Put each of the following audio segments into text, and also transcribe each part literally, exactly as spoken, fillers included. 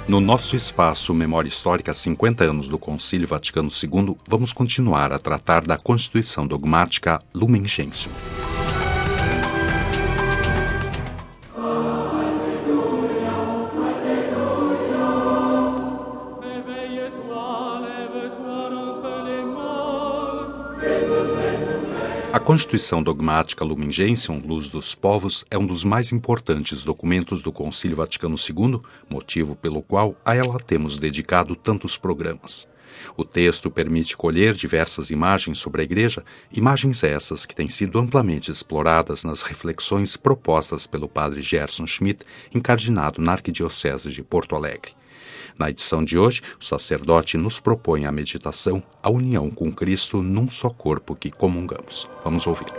No nosso espaço Memória Histórica cinquenta anos do Concílio Vaticano segundo, vamos continuar a tratar da Constituição Dogmática Lumen Gentium. A Constituição Dogmática Lumen Gentium, Luz dos Povos, é um dos mais importantes documentos do Concílio Vaticano segundo, motivo pelo qual a ela temos dedicado tantos programas. O texto permite colher diversas imagens sobre a Igreja, imagens essas que têm sido amplamente exploradas nas reflexões propostas pelo padre Gerson Schmidt, incardinado na Arquidiocese de Porto Alegre. Na edição de hoje, o sacerdote nos propõe a meditação, a união com Cristo num só corpo que comungamos. Vamos ouvir.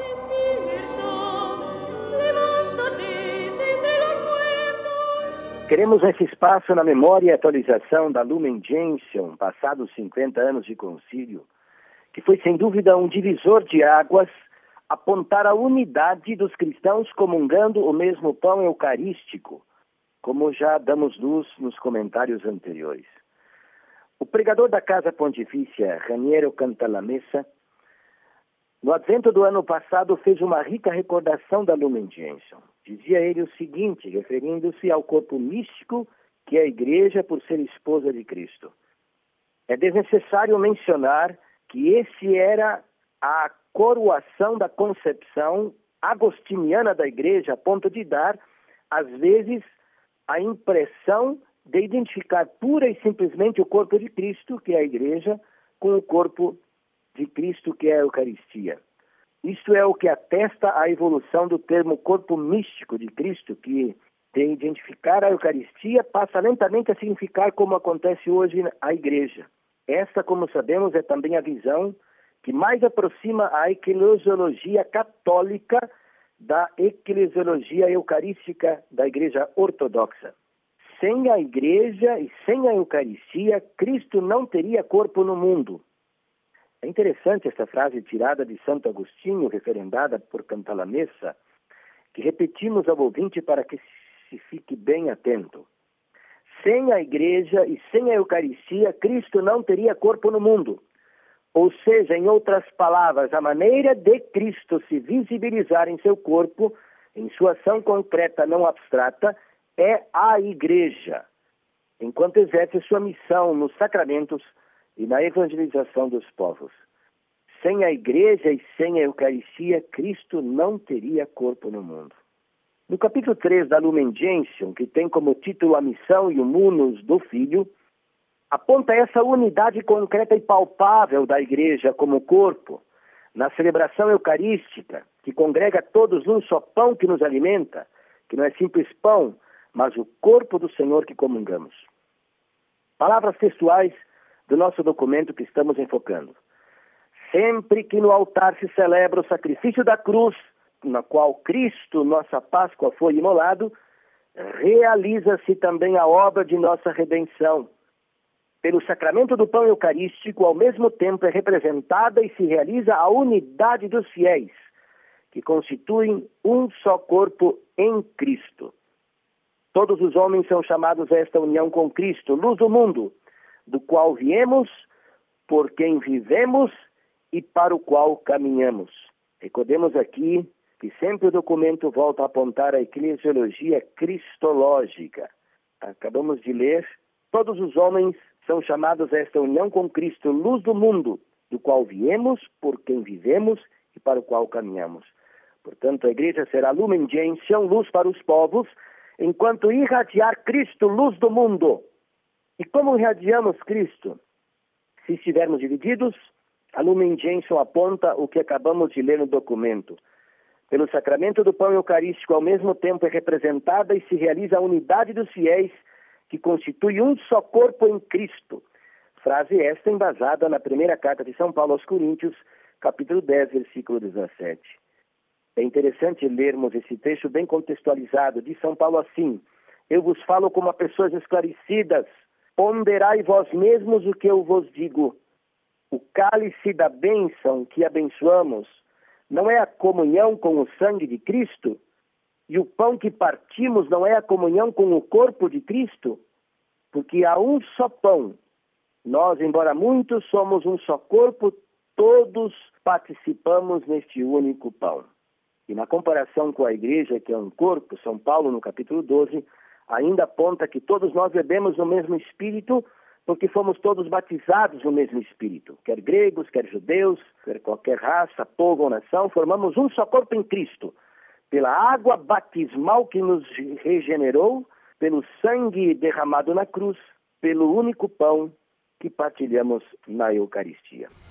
Queremos nesse espaço, na memória e atualização da Lumen Gentium, passados cinquenta anos de concílio, que foi sem dúvida um divisor de águas, apontar a unidade dos cristãos comungando o mesmo pão eucarístico, como já damos luz nos comentários anteriores. O pregador da Casa Pontifícia, Raniero Cantalamessa, no advento do ano passado, fez uma rica recordação da Lumen Gentium. Dizia ele o seguinte, referindo-se ao corpo místico que é a Igreja por ser esposa de Cristo. É desnecessário mencionar que esse era a coroação da concepção agostiniana da Igreja, a ponto de dar, às vezes, a impressão de identificar pura e simplesmente o corpo de Cristo, que é a Igreja, com o corpo de Cristo, que é a Eucaristia. Isto é o que atesta a evolução do termo corpo místico de Cristo, que de identificar a Eucaristia passa lentamente a significar como acontece hoje a Igreja. Esta, como sabemos, é também a visão que mais aproxima a eclesiologia católica da eclesiologia eucarística da Igreja Ortodoxa. Sem a Igreja e sem a Eucaristia, Cristo não teria corpo no mundo. É interessante esta frase tirada de Santo Agostinho, referendada por Cantalamessa, que repetimos ao ouvinte para que se fique bem atento. Sem a Igreja e sem a Eucaristia, Cristo não teria corpo no mundo. Ou seja, em outras palavras, a maneira de Cristo se visibilizar em seu corpo, em sua ação concreta não abstrata, é a Igreja, enquanto exerce sua missão nos sacramentos e na evangelização dos povos. Sem a Igreja e sem a Eucaristia, Cristo não teria corpo no mundo. No capítulo três da Lumen Gentium, que tem como título a missão e o munus do Filho, aponta essa unidade concreta e palpável da Igreja como corpo, na celebração eucarística, que congrega todos num só pão que nos alimenta, que não é simples pão, mas o corpo do Senhor que comungamos. Palavras textuais do nosso documento que estamos enfocando. Sempre que no altar se celebra o sacrifício da cruz, na qual Cristo, nossa Páscoa, foi imolado, realiza-se também a obra de nossa redenção. Pelo sacramento do pão eucarístico, ao mesmo tempo é representada e se realiza a unidade dos fiéis, que constituem um só corpo em Cristo. Todos os homens são chamados a esta união com Cristo, luz do mundo, do qual viemos, por quem vivemos e para o qual caminhamos. Recordemos aqui que sempre o documento volta a apontar a eclesiologia cristológica. Acabamos de ler, todos os homens são chamados a esta união com Cristo, luz do mundo, do qual viemos, por quem vivemos e para o qual caminhamos. Portanto, a Igreja será Lumen Gentium, luz para os povos, enquanto irradiar Cristo, luz do mundo. E como irradiamos Cristo? Se estivermos divididos, a Lumen Gentium aponta o que acabamos de ler no documento. Pelo sacramento do pão eucarístico, ao mesmo tempo é representada e se realiza a unidade dos fiéis, que constitui um só corpo em Cristo. Frase esta embasada na primeira carta de São Paulo aos Coríntios, capítulo dez, versículo dezessete. É interessante lermos esse texto bem contextualizado de São Paulo assim: eu vos falo como a pessoas esclarecidas, ponderai vós mesmos o que eu vos digo. O cálice da bênção que abençoamos não é a comunhão com o sangue de Cristo? E o pão que partimos não é a comunhão com o corpo de Cristo? porque há um só pão. Nós, embora muitos, somos um só corpo, todos participamos neste único pão. E na comparação com a igreja, que é um corpo, São Paulo, no capítulo doze, ainda aponta que todos nós bebemos no mesmo Espírito, porque fomos todos batizados no mesmo Espírito. Quer gregos, quer judeus, quer qualquer raça, povo ou nação, formamos um só corpo em Cristo. Pela água batismal que nos regenerou, pelo sangue derramado na cruz, pelo único pão que partilhamos na Eucaristia.